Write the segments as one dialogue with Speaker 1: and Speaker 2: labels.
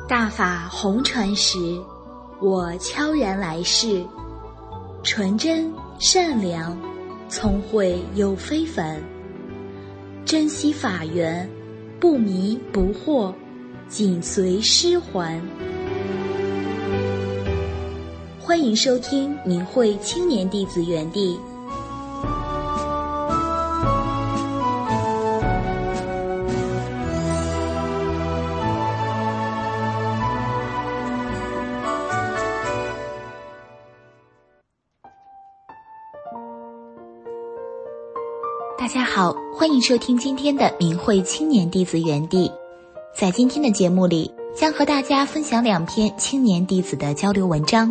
Speaker 1: 大法红传时，我悄然来世，纯真善良，聪慧又非凡，珍惜法缘，不迷不惑，紧随师还。欢迎收听明慧青年弟子园地。大家好，欢迎收听今天的明慧青年弟子园地。在今天的节目里，将和大家分享2篇青年弟子的交流文章。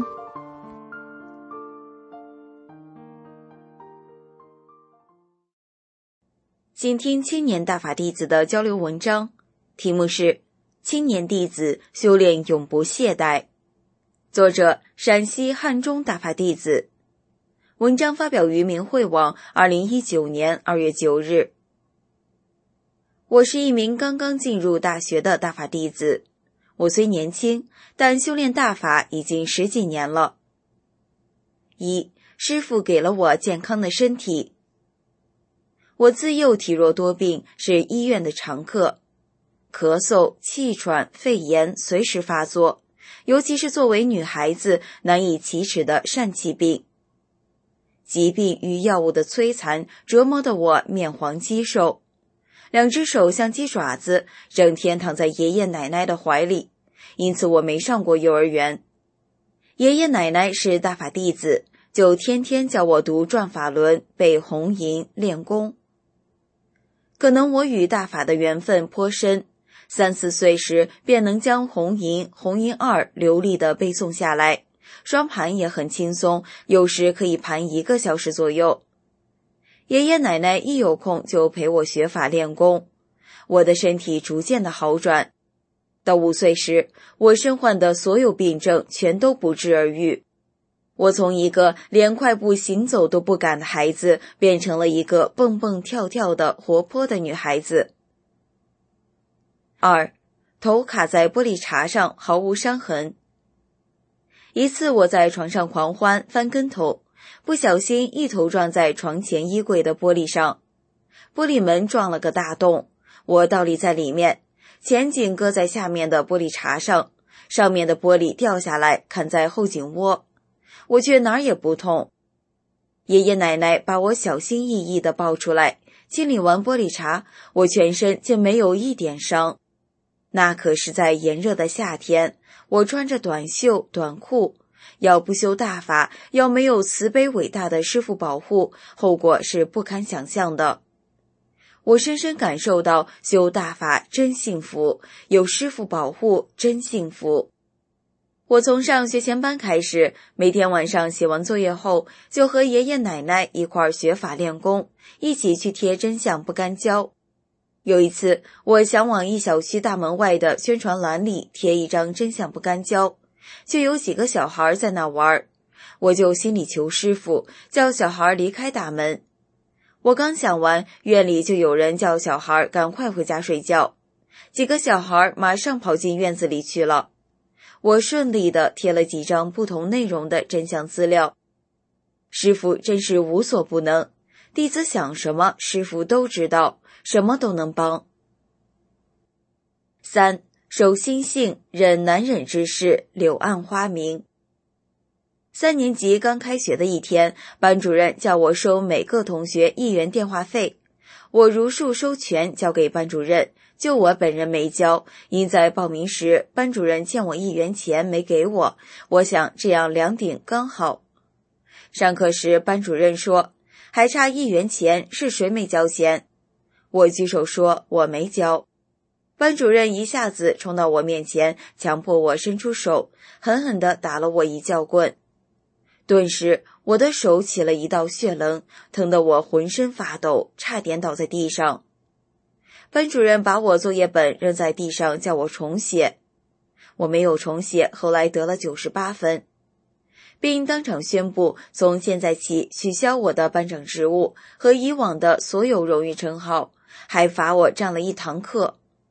Speaker 2: 请听青年大法弟子的交流文章，题目是青年弟子修炼永不懈怠，作者陕西汉中大法弟子。文章发表于明慧网2019年2月9日。我是一名刚刚进入大学的大法弟子，我虽年轻，但修炼大法已经10几年了。1. 师父给了我健康的身体。我自幼体弱多病，是医院的常客，咳嗽、气喘、肺炎随时发作，尤其是作为女孩子难以启齿的疝气病。疾病与药物的摧残折磨得我面黄肌瘦，2只手像鸡爪子，整天躺在爷爷奶奶的怀里，因此我没上过幼儿园。爷爷奶奶是大法弟子，就天天教我读转法轮、背红银、练功。可能我与大法的缘分颇深，3、4岁时便能将红银、红银2流利地背诵下来，双盘也很轻松，有时可以盘1个小时左右。爷爷奶奶一有空就陪我学法练功，我的身体逐渐的好转。到5岁时，我身患的所有病症全都不治而愈。我从一个连快步行走都不敢的孩子，变成了一个蹦蹦跳跳的活泼的女孩子。2. 头卡在玻璃碴上，毫无伤痕。一次我在床上狂欢翻跟头，不小心一头撞在床前衣柜的玻璃上，玻璃门撞了个大洞，我倒立在里面，前颈搁在下面的玻璃碴上，上面的玻璃掉下来砍在后颈窝，我却哪儿也不痛。爷爷奶奶把我小心翼翼地抱出来，清理完玻璃碴，我全身竟没有一点伤。那可是在炎热的夏天，我穿着短袖短裤，要不修大法，要没有慈悲伟大的师父保护，后果是不堪想象的。我深深感受到修大法真幸福，有师父保护真幸福。我从上学前班开始，每天晚上写完作业后，就和爷爷奶奶一块儿学法练功，一起去贴真相不干胶。有一次，我想往一小区大门外的宣传栏里贴一张真相不干胶，却有几个小孩在那玩，我就心里求师父，叫小孩离开大门。我刚想完，院里就有人叫小孩赶快回家睡觉，几个小孩马上跑进院子里去了。我顺利地贴了几张不同内容的真相资料。师父真是无所不能，弟子想什么师父都知道，什么都能帮。3. 守心性，忍难忍之事，柳暗花明。3年级刚开学的一天，班主任叫我收每个同学1元电话费，我如数收全交给班主任，就我本人没交，因在报名时班主任欠我1元钱没给我，我想这样2顶刚好。上课时班主任说，还差1元钱，是谁没交钱？我举手说我没交。班主任一下子冲到我面前，强迫我伸出手，狠狠地打了我一教棍。顿时我的手起了一道血棱，疼得我浑身发抖，差点倒在地上。班主任把我作业本扔在地上，叫我重写。我没有重写，后来得了98分，并当场宣布从现在起取消我的班长职务和以往的所有荣誉称号，还罚我站了1堂课。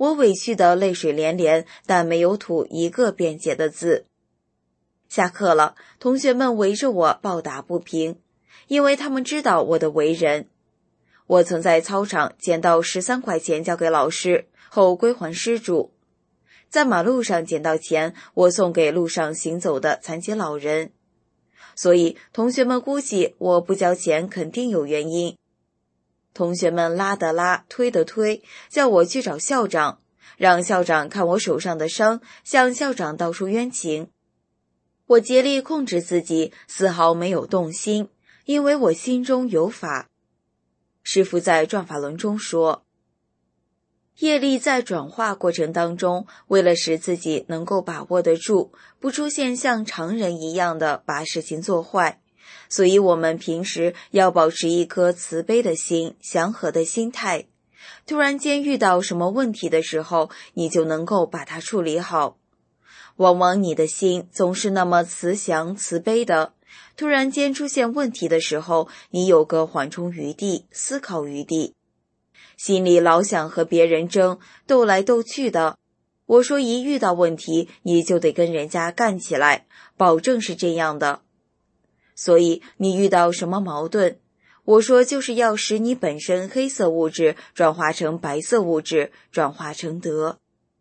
Speaker 2: 我委屈的泪水连连，但没有吐一个辩解的字。下课了，同学们围着我抱打不平，因为他们知道我的为人。我曾在操场捡到13块钱交给老师，后归还失主。在马路上捡到钱，我送给路上行走的残疾老人。所以同学们估计我不交钱肯定有原因。同学们拉的拉，推的推，叫我去找校长，让校长看我手上的伤，向校长道出冤情。我竭力控制自己，丝毫没有动心，因为我心中有法。师父在转法轮中说，业力在转化过程当中，为了使自己能够把握得住，不出现像常人一样的把事情做坏，所以我们平时要保持一颗慈悲的心，祥和的心态。突然间遇到什么问题的时候，你就能够把它处理好。往往你的心总是那么慈祥慈悲的，突然间出现问题的时候，你有个缓冲余地，思考余地。心里老想和别人争，斗来斗去的。我说一遇到问题，你就得跟人家干起来，保证是这样的。所以你遇到什么矛盾，我说就是要使你本身黑色物质转化成白色物质，转化成德。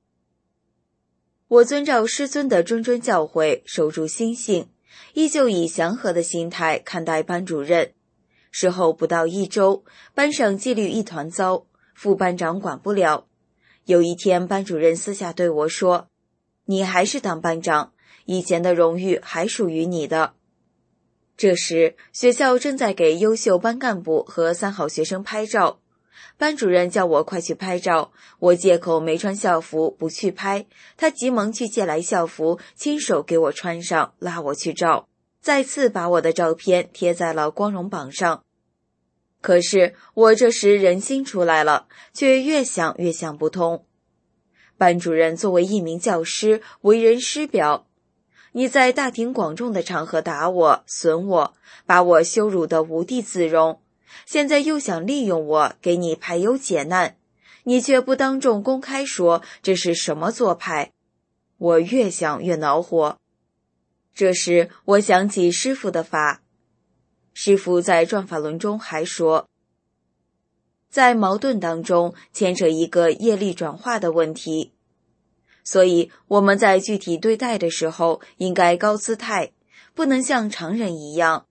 Speaker 2: 我遵照师尊的谆谆教诲，守住心性，依旧以祥和的心态看待班主任。事后不到1周，班上纪律一团糟，副班长管不了。有一天班主任私下对我说，你还是当班长，以前的荣誉还属于你的。这时学校正在给优秀班干部和3好学生拍照，班主任叫我快去拍照，我借口没穿校服不去拍，他急忙去借来校服，亲手给我穿上，拉我去照，再次把我的照片贴在了光荣榜上。可是我这时人心出来了，却越想越想不通。班主任作为一名教师，为人师表，你在大庭广众的场合打我损我，把我羞辱得无地自容，现在又想利用我给你排忧解难，你却不当众公开说，这是什么做派？我越想越恼火。这时我想起师父的法，师父在转法轮中还说，在矛盾当中牵扯一个业力转化的问题，所以我们在具体对待的时候应该高姿态，不能像常人一样。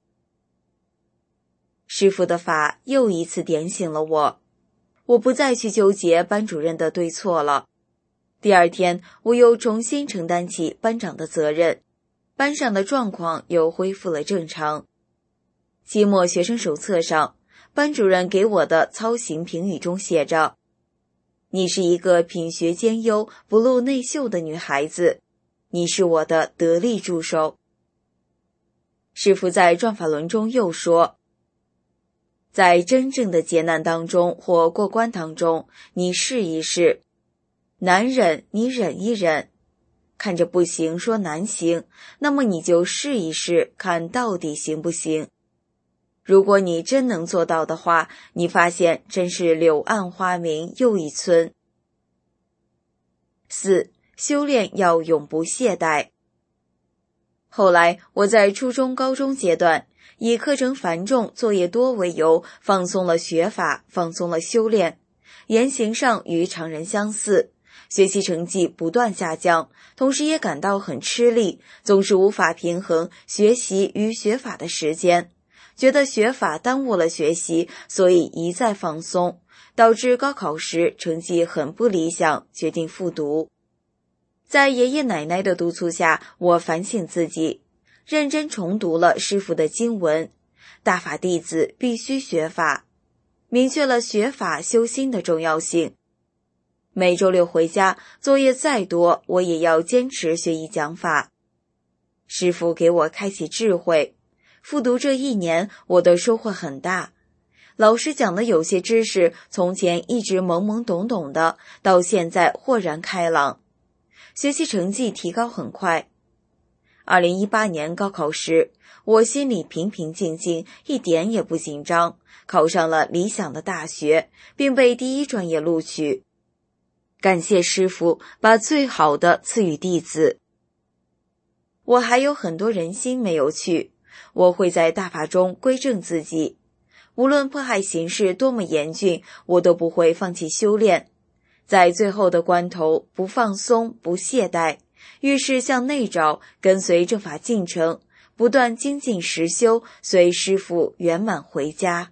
Speaker 2: 师父的法又一次点醒了我，我不再去纠结班主任的对错了。第2天我又重新承担起班长的责任，班上的状况又恢复了正常。期末学生手册上，班主任给我的操行评语中写着，你是一个品学兼优不露内秀的女孩子，你是我的得力助手。师父在转法轮中又说，在真正的劫难当中或过关当中，你试一试，难忍你忍一忍，看着不行说难行，那么你就试一试，看到底行不行。如果你真能做到的话，你发现真是柳暗花明又一村。4. 修炼要永不懈怠。后来我在初中高中阶段，以课程繁重作业多为由，放松了学法，放松了修炼，言行上与常人相似，学习成绩不断下降，同时也感到很吃力，总是无法平衡学习与学法的时间，觉得学法耽误了学习，所以一再放松，导致高考时成绩很不理想，决定复读。在爷爷奶奶的督促下，我反省自己，认真重读了师父的经文，大法弟子必须学法，明确了学法修心的重要性。每周6回家，作业再多，我也要坚持学习讲法。师父给我开启智慧，复读这1年，我的收获很大。老师讲的有些知识，从前一直懵懵懂懂的，到现在豁然开朗。学习成绩提高很快。2018年高考时，我心里平平静静，一点也不紧张，考上了理想的大学，并被第1专业录取。 感谢师父把最好的赐予弟子。我还有很多人心没有去，我会在大法中归正自己。无论迫害形势多么严峻，我都不会放弃修炼。在最后的关头，不放松，不懈怠，遇事向内找，跟随正法进程，不断精进实修，随师父圆满回家。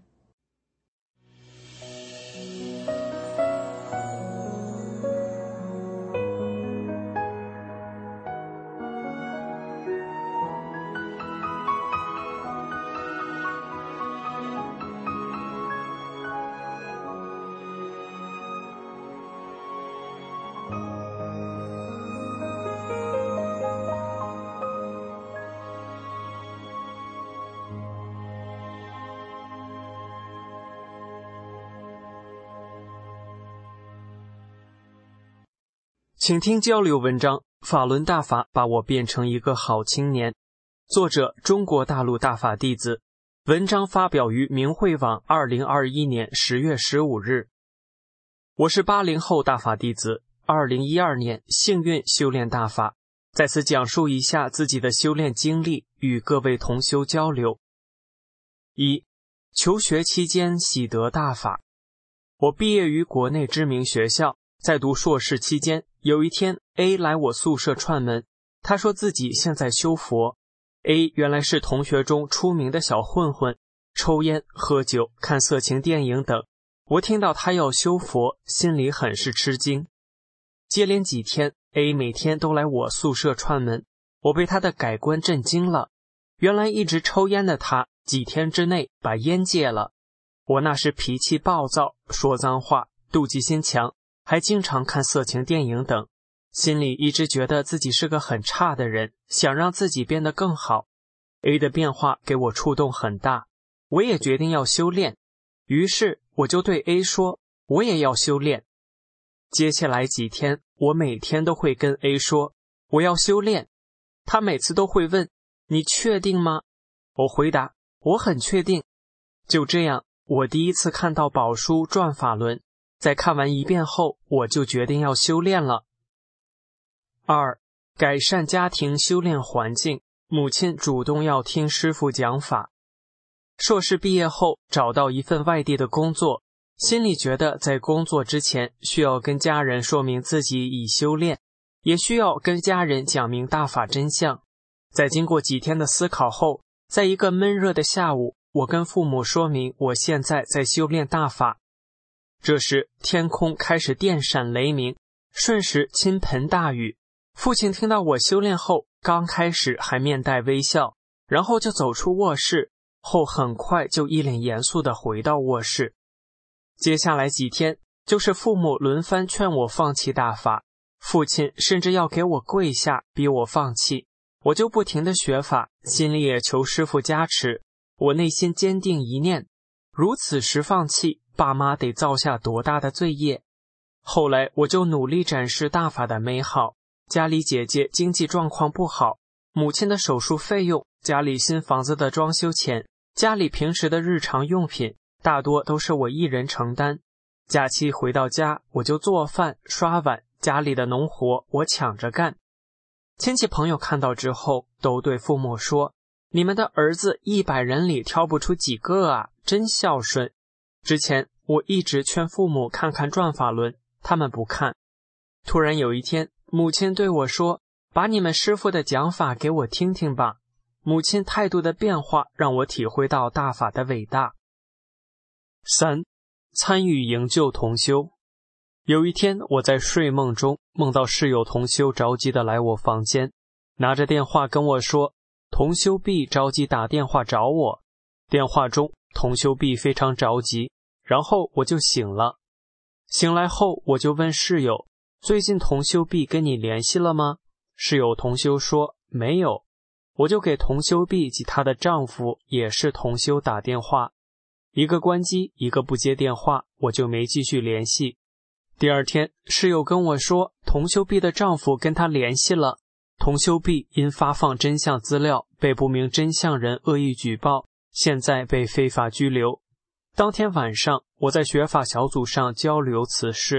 Speaker 3: 请听交流文章《法轮大法把我变成一个好青年》，作者中国大陆大法弟子，文章发表于明慧网2021年10月15日。我是80后大法弟子，2012年幸运修炼大法，在此讲述一下自己的修炼经历，与各位同修交流。1. 求学期间喜得大法。我毕业于国内知名学校，在读硕士期间，有一天 A 来我宿舍串门，他说自己现在修佛。 A 原来是同学中出名的小混混，抽烟、喝酒、看色情电影等。我听到他要修佛，心里很是吃惊。接连几天 A 每天都来我宿舍串门，我被他的改观震惊了。原来一直抽烟的他，几天之内把烟戒了。我那时脾气暴躁，说脏话，妒忌心强，还经常看色情电影等，心里一直觉得自己是个很差的人，想让自己变得更好。 A 的变化给我触动很大，我也决定要修炼，于是我就对 A 说，我也要修炼。接下来几天，我每天都会跟 A 说，我要修炼。他每次都会问，你确定吗？我回答，我很确定。就这样，我第一次看到宝书转法轮，在看完一遍后，我就决定要修炼了。2. 改善家庭修炼环境，母亲主动要听师父讲法。硕士毕业后，找到一份外地的工作，心里觉得在工作之前需要跟家人说明自己已修炼，也需要跟家人讲明大法真相。在经过几天的思考后，在一个闷热的下午，我跟父母说明我现在在修炼大法。这时天空开始电闪雷鸣，瞬时倾盆大雨。父亲听到我修炼后，刚开始还面带微笑，然后就走出卧室，后很快就一脸严肃地回到卧室。接下来几天，就是父母轮番劝我放弃大法，父亲甚至要给我跪下逼我放弃，我就不停地学法，心里也求师父加持。我内心坚定一念，如此时放弃，爸妈得造下多大的罪业。后来我就努力展示大法的美好，家里姐姐经济状况不好，母亲的手术费用，家里新房子的装修钱，家里平时的日常用品，大多都是我一人承担。假期回到家，我就做饭、刷碗，家里的农活我抢着干。亲戚朋友看到之后，都对父母说，你们的儿子100人里挑不出几个啊，真孝顺。之前我一直劝父母看看转法轮，他们不看。突然有一天，母亲对我说，把你们师父的讲法给我听听吧。母亲态度的变化让我体会到大法的伟大。3. 参与营救同修。有一天，我在睡梦中梦到室友同修着急地来我房间，拿着电话跟我说，同修 B 着急打电话找我。电话中，同修 B 非常着急，然后我就醒了。醒来后，我就问室友，最近同修 B 跟你联系了吗？室友同修说没有。我就给同修 B 及她的丈夫也是同修打电话，一个关机，一个不接电话，我就没继续联系。第二天，室友跟我说，同修 B 的丈夫跟她联系了，同修 B 因发放真相资料被不明真相人恶意举报，现在被非法拘留。当天晚上，我在学法小组上交流此事，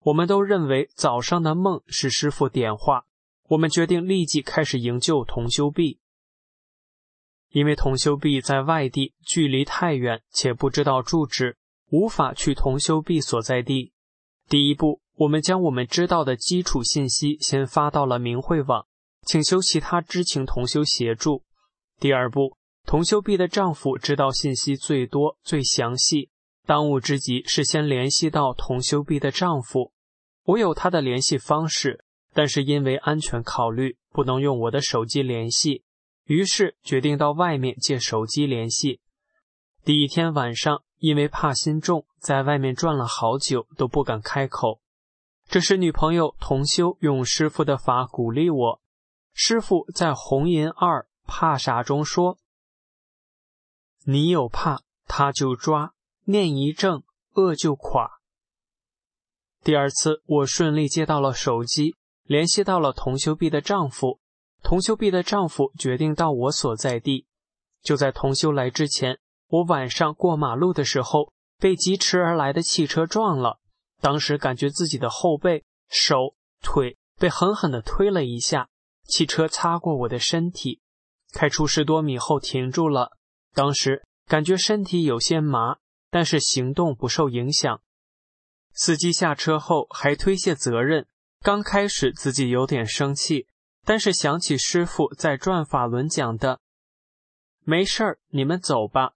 Speaker 3: 我们都认为早上的梦是师父点化，我们决定立即开始营救同修毕。因为同修毕在外地，距离太远，且不知道住址，无法去同修毕所在地。第一步，我们将我们知道的基础信息先发到了明慧网，请求其他知情同修协助。第二步，同修毕的丈夫知道信息最多、最详细，当务之急是先联系到同修毕的丈夫。我有他的联系方式，但是因为安全考虑，不能用我的手机联系，于是决定到外面借手机联系。第一天晚上，因为怕心重，在外面转了好久都不敢开口。这时女朋友同修用师父的法鼓励我。师父在红银2怕啥中说：你有怕，他就抓，念一正，恶就垮。第二次，我顺利接到了手机，联系到了同修毕的丈夫。同修毕的丈夫决定到我所在地。就在同修来之前，我晚上过马路的时候，被疾驰而来的汽车撞了。当时感觉自己的后背、手、腿被狠狠地推了一下，汽车擦过我的身体，开出10多米后停住了。当时感觉身体有些麻，但是行动不受影响。司机下车后还推卸责任，刚开始自己有点生气，但是想起师父在转法轮讲的没事儿，你们走吧，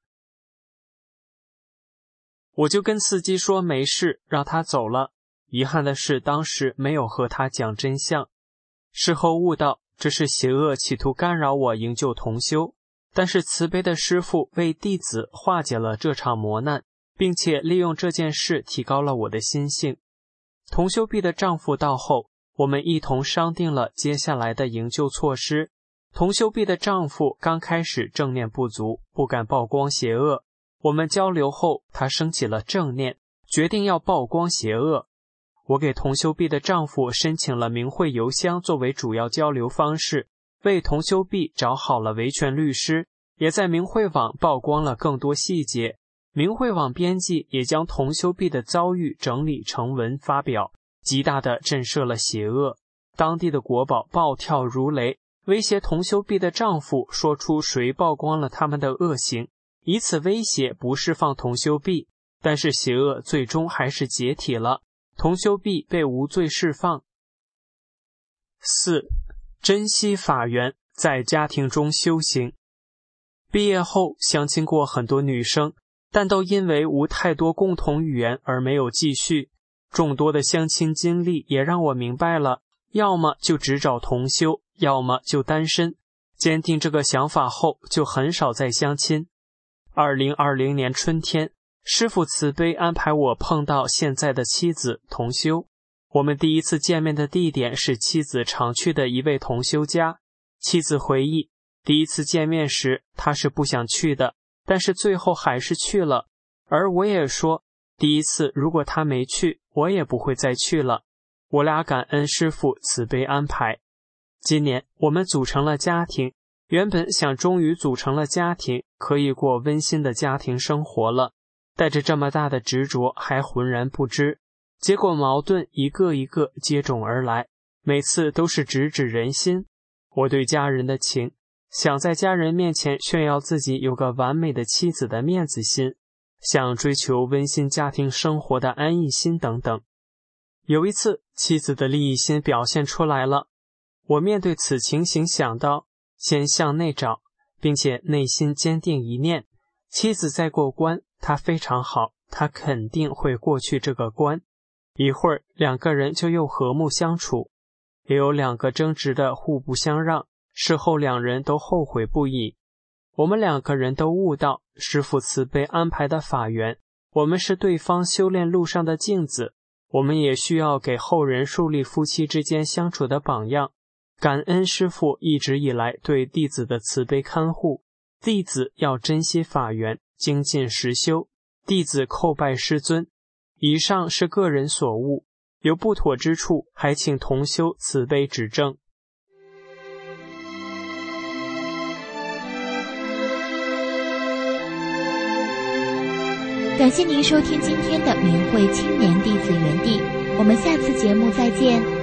Speaker 3: 我就跟司机说没事，让他走了。遗憾的是当时没有和他讲真相，事后悟到这是邪恶企图干扰我营救同修，但是慈悲的师父为弟子化解了这场磨难，并且利用这件事提高了我的心性。同修毕的丈夫到后，我们一同商定了接下来的营救措施。同修毕的丈夫刚开始正念不足，不敢曝光邪恶。我们交流后，他升起了正念，决定要曝光邪恶。我给同修毕的丈夫申请了明慧邮箱作为主要交流方式，为同修毕找好了维权律师，也在明慧网曝光了更多细节。明慧网编辑也将同修毕的遭遇整理成文发表，极大地震慑了邪恶。当地的国宝暴跳如雷，威胁同修毕的丈夫说出谁曝光了他们的恶行，以此威胁不释放同修毕。但是邪恶最终还是解体了，同修毕被无罪释放。4. 珍惜法缘，在家庭中修行。毕业后相亲过很多女生，但都因为无太多共同语言而没有继续。众多的相亲经历也让我明白了，要么就只找同修，要么就单身。坚定这个想法后，就很少再相亲。2020年春天，师父慈悲安排我碰到现在的妻子同修。我们第一次见面的地点是妻子常去的一位同修家。妻子回忆，第一次见面时他是不想去的，但是最后还是去了。而我也说，第一次如果他没去，我也不会再去了。我俩感恩师父慈悲安排。今年我们组成了家庭，原本想终于组成了家庭，可以过温馨的家庭生活了，带着这么大的执着还浑然不知。结果矛盾一个一个接踵而来，每次都是直指人心。我对家人的情，想在家人面前炫耀自己有个完美的妻子的面子心，想追求温馨家庭生活的安逸心等等。有一次，妻子的利益心表现出来了。我面对此情形想到，先向内找，并且内心坚定一念，妻子在过关，她非常好，她肯定会过去这个关。一会儿两个人就又和睦相处，也有2个争执的互不相让，事后2人都后悔不已。我们2个人都悟到师父慈悲安排的法缘，我们是对方修炼路上的镜子，我们也需要给后人树立夫妻之间相处的榜样。感恩师父一直以来对弟子的慈悲看护，弟子要珍惜法缘，精进实修，弟子叩拜师尊。以上是个人所悟，有不妥之处，还请同修慈悲指正。
Speaker 1: 感谢您收听今天的明慧青年弟子园地。 我们下次节目再见。